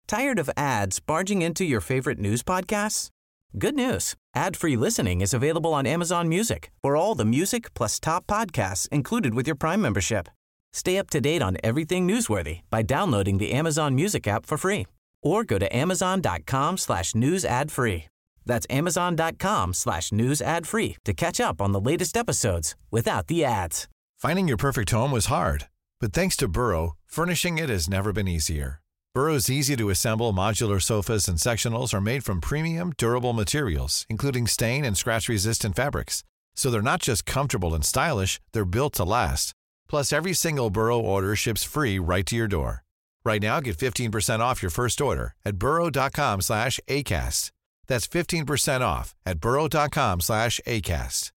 Tired of ads barging into your favorite news podcasts? Good news. Ad-free listening is available on Amazon Music for all the music plus top podcasts included with your Prime membership. Stay up to date on everything newsworthy by downloading the Amazon Music app for free or go to amazon.com/news ad free. That's amazon.com/news ad free to catch up on the latest episodes without the ads. Finding your perfect home was hard, but thanks to Burrow, furnishing it has never been easier. Burrow's easy-to-assemble modular sofas and sectionals are made from premium, durable materials, including stain and scratch-resistant fabrics. So they're not just comfortable and stylish, they're built to last. Plus, every single Burrow order ships free right to your door. Right now, get 15% off your first order at burrow.com/ACAST. That's 15% off at burrow.com/ACAST.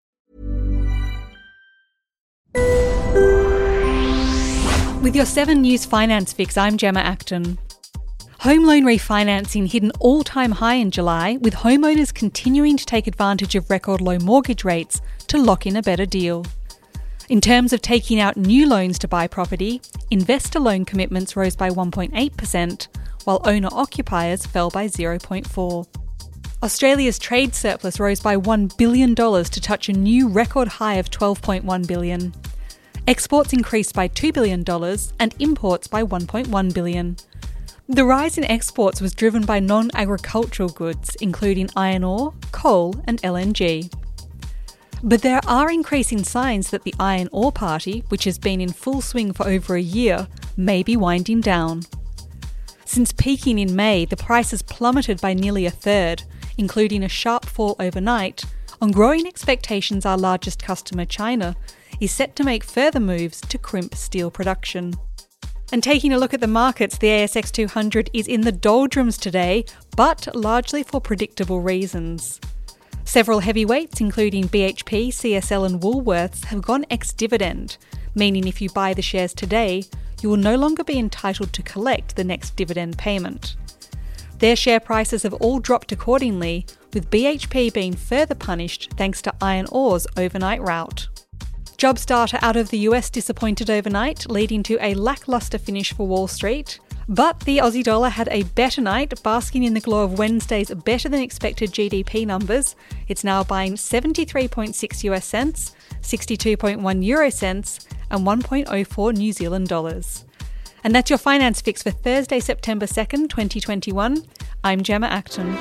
With your 7 News Finance Fix, I'm Gemma Acton. Home loan refinancing hit an all-time high in July, with homeowners continuing to take advantage of record low mortgage rates to lock in a better deal. In terms of taking out new loans to buy property, investor loan commitments rose by 1.8%, while owner-occupiers fell by 0.4%. Australia's trade surplus rose by $1 billion to touch a new record high of $12.1 billion. Exports increased by $2 billion and imports by $1.1 billion. The rise in exports was driven by non-agricultural goods, including iron ore, coal and LNG. But there are increasing signs that the Iron Ore Party, which has been in full swing for over a year, may be winding down. Since peaking in May, the price has plummeted by nearly a third, including a sharp fall overnight, on growing expectations our largest customer, China, is set to make further moves to crimp steel production. And taking a look at the markets, the ASX 200 is in the doldrums today, but largely for predictable reasons. Several heavyweights, including BHP, CSL and Woolworths, have gone ex-dividend, meaning if you buy the shares today, you will no longer be entitled to collect the next dividend payment. Their share prices have all dropped accordingly, with BHP being further punished thanks to iron ore's overnight rout. Jobs data out of the US disappointed overnight, leading to a lacklustre finish for Wall Street. But the Aussie dollar had a better night, basking in the glow of Wednesday's better-than-expected GDP numbers. It's now buying 73.6 US cents, 62.1 euro cents, and 1.04 New Zealand dollars. And that's your Finance Fix for Thursday, September 2nd, 2021. I'm Gemma Acton.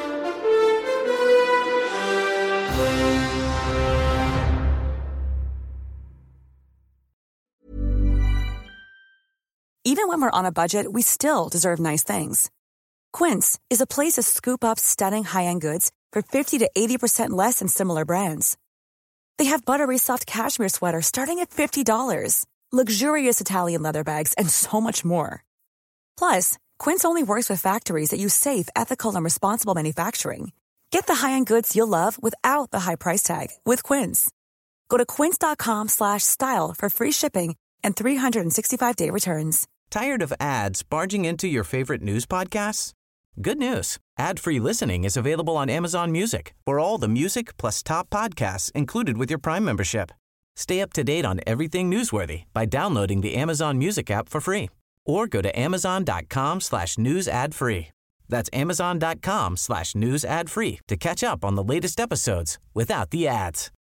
Even when we're on a budget, we still deserve nice things. Quince is a place to scoop up stunning high-end goods for 50 to 80% less than similar brands. They have buttery soft cashmere sweaters starting at $50, luxurious Italian leather bags, and so much more. Plus, Quince only works with factories that use safe, ethical, and responsible manufacturing. Get the high-end goods you'll love without the high price tag with Quince. Go to quince.com/style for free shipping and 365-day returns. Tired of ads barging into your favorite news podcasts? Good news. Ad-free listening is available on Amazon Music for all the music plus top podcasts included with your Prime membership. Stay up to date on everything newsworthy by downloading the Amazon Music app for free or go to amazon.com/news ad free. That's amazon.com/news ad free to catch up on the latest episodes without the ads.